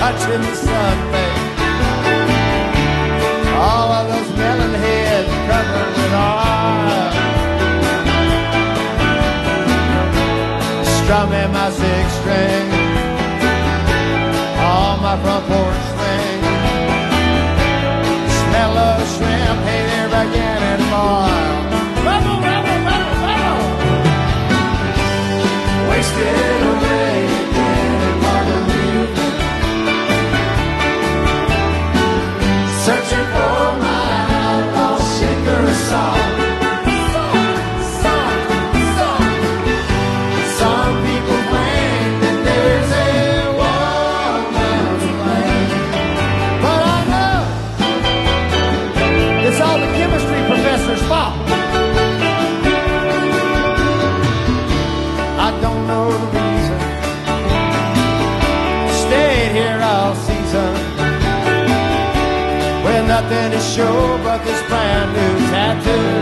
touching the sun, babe. All of those melon heads covered with oil, strumming my six string on my front porch swing. Smell of shrimp, hey there again and boil. Rebel, rebel, rebel, rebel. Wasted away again in Margaritaville, searching for my lost shaker of salt. Some people claim that there's a woman to blame, but I know it's all the chemistry professor's fault. I don't know the reason, stayed here all season with nothing to show but this brand new tattoo.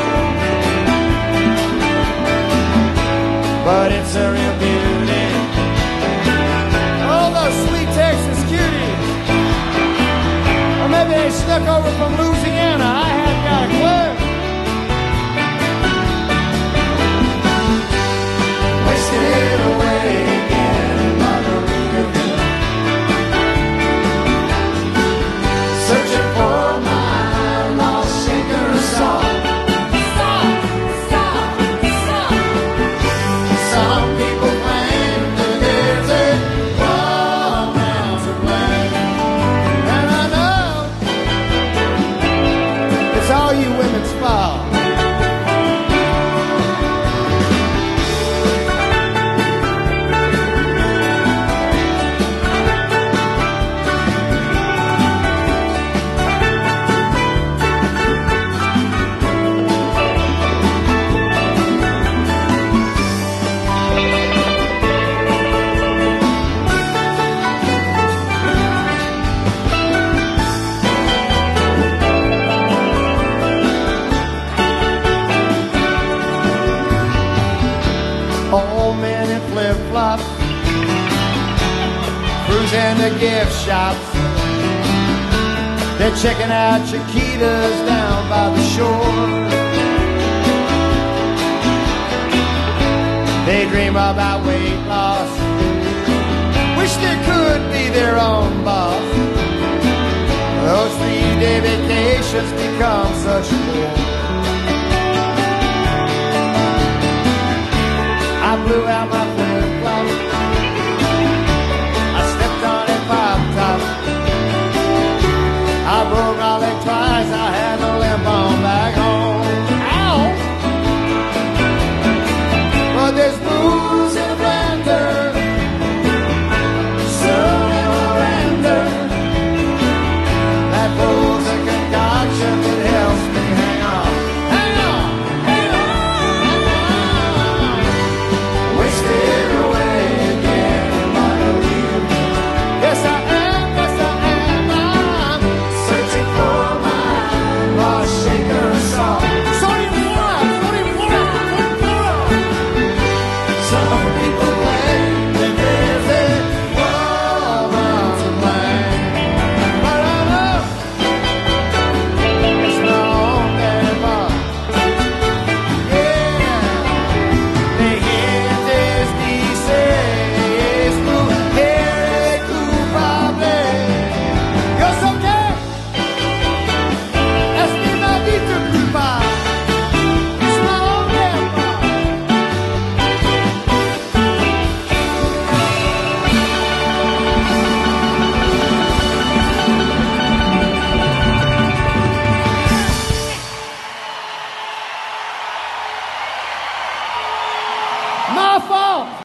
But it's a real beauty. Oh, those sweet Texas cuties. Or maybe they snuck over from Louisiana. I hadn't got a clue. Wasted away again in Margaritaville, searching for my lost shaker of salt. Some people claim that there's a woman to blame, and I know it's all you women's fault. Old men in flip-flops, cruising to gift shops. They're checking out Chiquitas down by the shore. They dream about weight loss, wish they could be their own boss. Those 3-day vacations become such